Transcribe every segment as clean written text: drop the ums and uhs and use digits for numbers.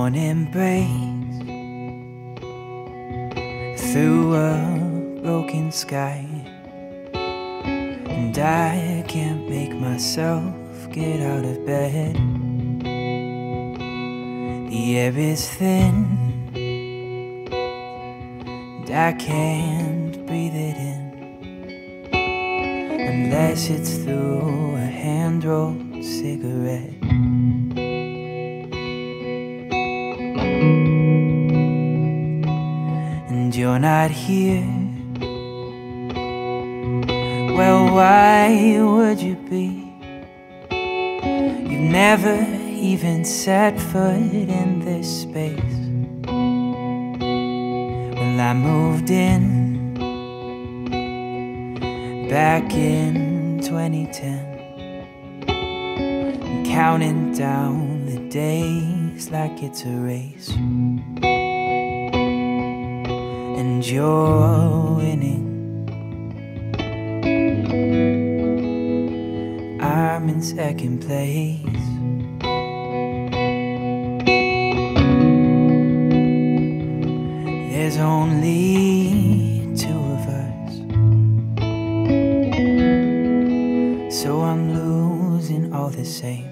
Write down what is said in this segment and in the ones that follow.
morning breaks through a broken sky, and I can't make myself get out of bed. The air is thin, and I can't breathe it in unless it's through a hand-rolled cigarette. And you're not here. Well, why would you be? You've never even set foot in this space. Well, I moved in back in 2010, I'm counting down the days like it's a race, and you're winning. I'm in second place. There's only two of us, so I'm losing all the same.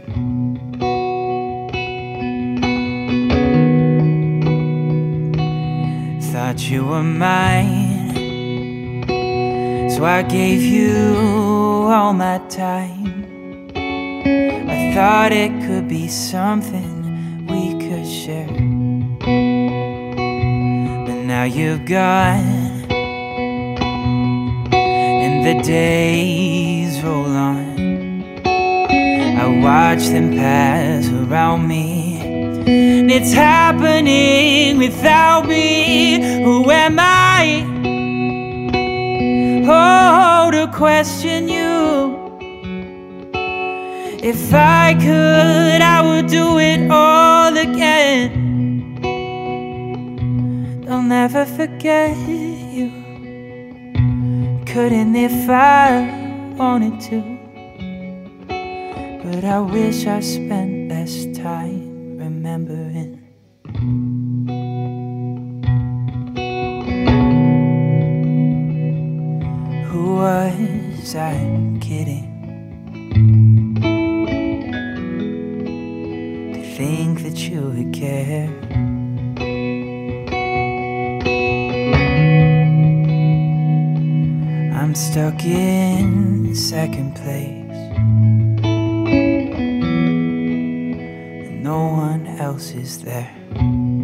Thought you were mine, so I gave you all my time. I thought it could be something we could share, but now you're gone, and the days roll on. I watch them pass around me, and it's happening without me. Who am I? Oh, to question you. If I could, I would do it all again. I'll never forget you. Couldn't if I wanted to, but I wish I spent less time remembering. Who was I kidding? Think that you would care. I'm stuck in second place, and no one else is there.